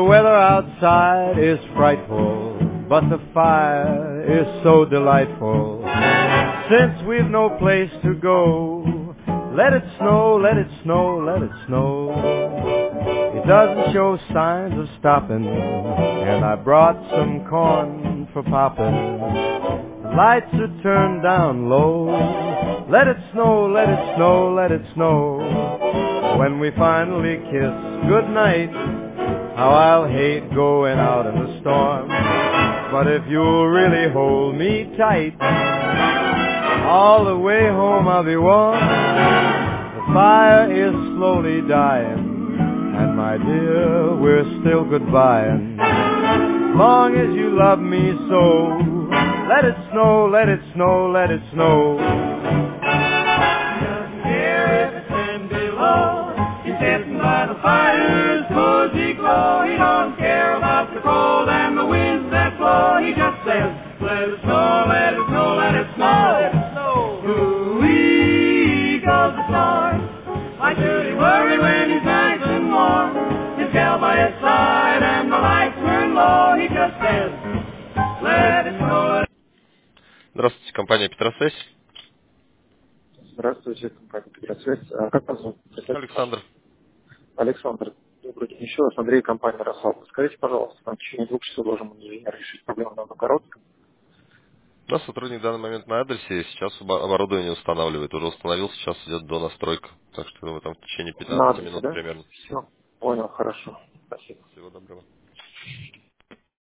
weather outside is frightful, but the fire is so delightful. Since we've no place to go, let it snow, let it snow, let it snow. It doesn't show signs of stopping, and I brought some corn for popping. The lights are turned down low. Let it snow, let it snow, let it snow. When we finally kiss goodnight, how I'll hate going out in the storm. But if you'll really hold me tight, all the way home I'll be warm. The fire is slowly dying, and my dear, we're still goodbying. Long as you love me so, let it snow, let it snow, let it snow. He doesn't care if it's 10 below. He's sitting by the fire's cozy glow. He don't care about the cold and the winds that blow. He just says, let it snow, let it snow, let it snow, let it snow. Ooh-wee goes the snow. Why should he worry when he's nice and warm? His gal by his side and the lights turn low. He just says, let it snow. Здравствуйте, компания Петросвязь. Здравствуйте, компания Петросвязь. Как вас зовут? Александр. Александр. Добрый день еще раз. Андрей, компания «Росал». Скажите, пожалуйста, в течение 2 часов должен инженер решить проблему на Новгородском. Да, сотрудник в данный момент на адресе, сейчас оборудование устанавливает. Уже установил, сейчас идет до настройка. Так что там в течение 15 На адресе, минут да? примерно. Все, понял, хорошо. Спасибо. Всего доброго.